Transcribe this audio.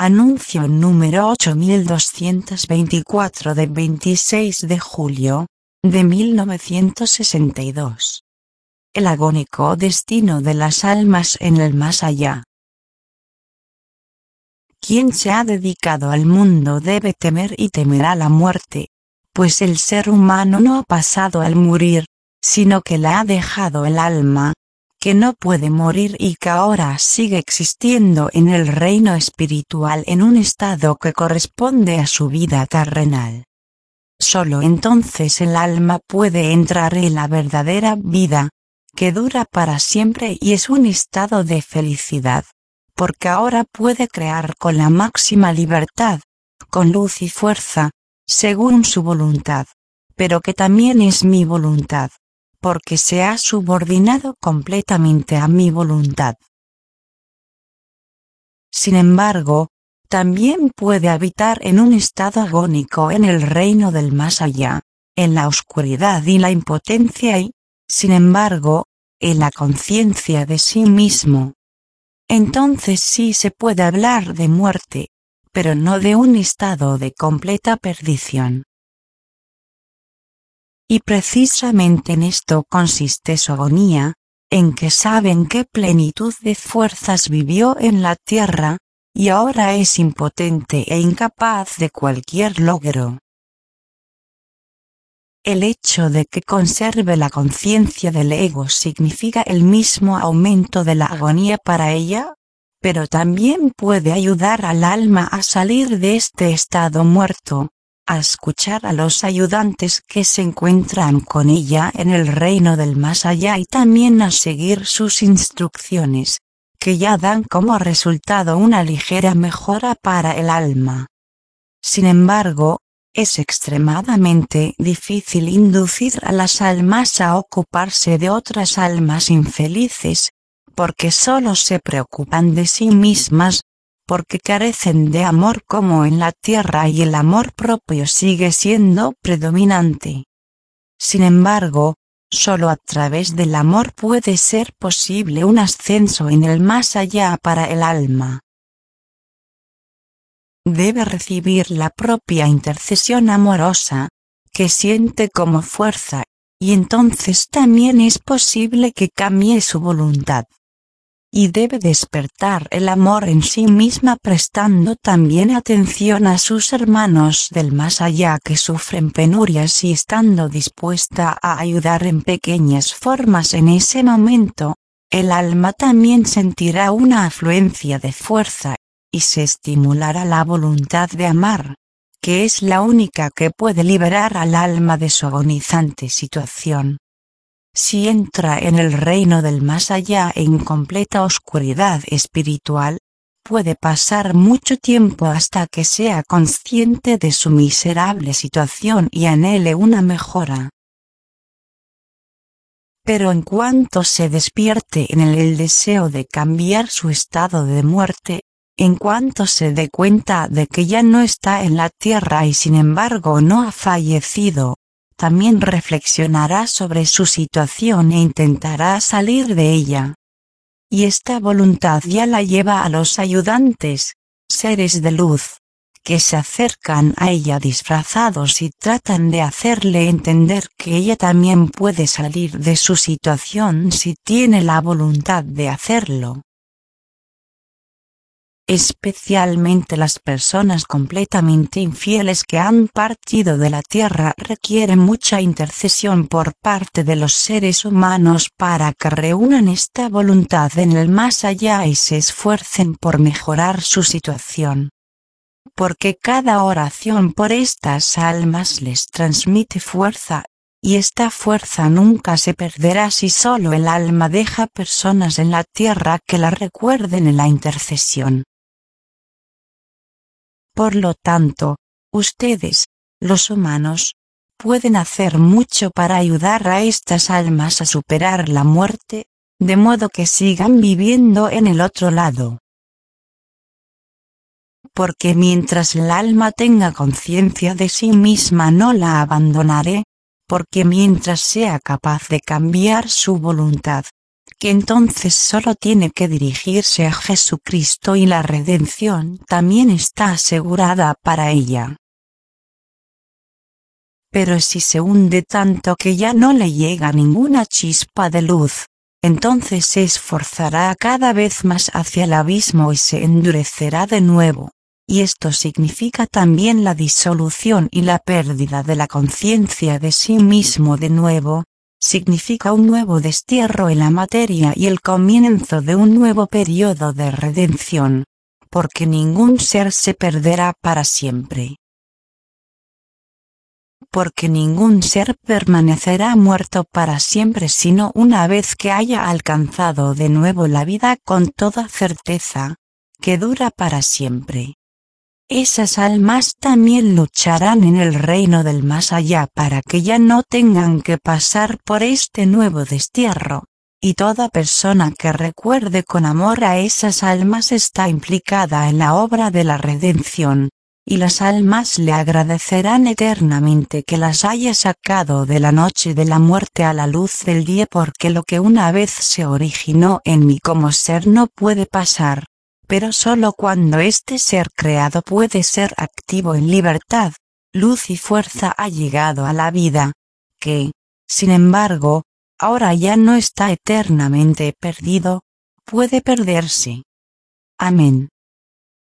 Anuncio número 8224 de 26 de julio de 1962. El agónico destino de las almas en el más allá. Quien se ha dedicado al mundo debe temer y temerá la muerte, pues el ser humano no ha pasado al morir, sino que la ha dejado el alma, que no puede morir y que ahora sigue existiendo en el reino espiritual en un estado que corresponde a su vida terrenal. Solo entonces el alma puede entrar en la verdadera vida, que dura para siempre y es un estado de felicidad, porque ahora puede crear con la máxima libertad, con luz y fuerza, según su voluntad, pero que también es mi voluntad, porque se ha subordinado completamente a mi voluntad. Sin embargo, también puede habitar en un estado agónico en el reino del más allá, en la oscuridad y la impotencia y, sin embargo, en la conciencia de sí mismo. Entonces sí se puede hablar de muerte, pero no de un estado de completa perdición. Y precisamente en esto consiste su agonía, en que sabe en qué plenitud de fuerzas vivió en la tierra, y ahora es impotente e incapaz de cualquier logro. El hecho de que conserve la conciencia del ego significa el mismo aumento de la agonía para ella, pero también puede ayudar al alma a salir de este estado muerto, a escuchar a los ayudantes que se encuentran con ella en el reino del más allá y también a seguir sus instrucciones, que ya dan como resultado una ligera mejora para el alma. Sin embargo, es extremadamente difícil inducir a las almas a ocuparse de otras almas infelices, porque solo se preocupan de sí mismas, porque carecen de amor como en la tierra y el amor propio sigue siendo predominante. Sin embargo, solo a través del amor puede ser posible un ascenso en el más allá para el alma. Debe recibir la propia intercesión amorosa, que siente como fuerza, y entonces también es posible que cambie su voluntad. Y debe despertar el amor en sí misma prestando también atención a sus hermanos del más allá que sufren penurias y estando dispuesta a ayudar en pequeñas formas en ese momento, el alma también sentirá una afluencia de fuerza, y se estimulará la voluntad de amar, que es la única que puede liberar al alma de su agonizante situación. Si entra en el reino del más allá en completa oscuridad espiritual, puede pasar mucho tiempo hasta que sea consciente de su miserable situación y anhele una mejora. Pero en cuanto se despierte en el deseo de cambiar su estado de muerte, en cuanto se dé cuenta de que ya no está en la tierra y sin embargo no ha fallecido, también reflexionará sobre su situación e intentará salir de ella. Y esta voluntad ya la lleva a los ayudantes, seres de luz, que se acercan a ella disfrazados y tratan de hacerle entender que ella también puede salir de su situación si tiene la voluntad de hacerlo. Especialmente las personas completamente infieles que han partido de la tierra requieren mucha intercesión por parte de los seres humanos para que reúnan esta voluntad en el más allá y se esfuercen por mejorar su situación. Porque cada oración por estas almas les transmite fuerza, y esta fuerza nunca se perderá si solo el alma deja personas en la tierra que la recuerden en la intercesión. Por lo tanto, ustedes, los humanos, pueden hacer mucho para ayudar a estas almas a superar la muerte, de modo que sigan viviendo en el otro lado. Porque mientras el alma tenga conciencia de sí misma no la abandonaré, porque mientras sea capaz de cambiar su voluntad, que entonces solo tiene que dirigirse a Jesucristo y la redención también está asegurada para ella. Pero si se hunde tanto que ya no le llega ninguna chispa de luz, entonces se esforzará cada vez más hacia el abismo y se endurecerá de nuevo. Y esto significa también la disolución y la pérdida de la conciencia de sí mismo de nuevo, significa un nuevo destierro en la materia y el comienzo de un nuevo periodo de redención, porque ningún ser se perderá para siempre. Porque ningún ser permanecerá muerto para siempre sino una vez que haya alcanzado de nuevo la vida con toda certeza, que dura para siempre. Esas almas también lucharán en el reino del más allá para que ya no tengan que pasar por este nuevo destierro, y toda persona que recuerde con amor a esas almas está implicada en la obra de la redención, y las almas le agradecerán eternamente que las haya sacado de la noche de la muerte a la luz del día porque lo que una vez se originó en mí como ser no puede pasar. Pero solo cuando este ser creado puede ser activo en libertad, luz y fuerza ha llegado a la vida, que, sin embargo, ahora ya no está eternamente perdido, puede perderse. Amén.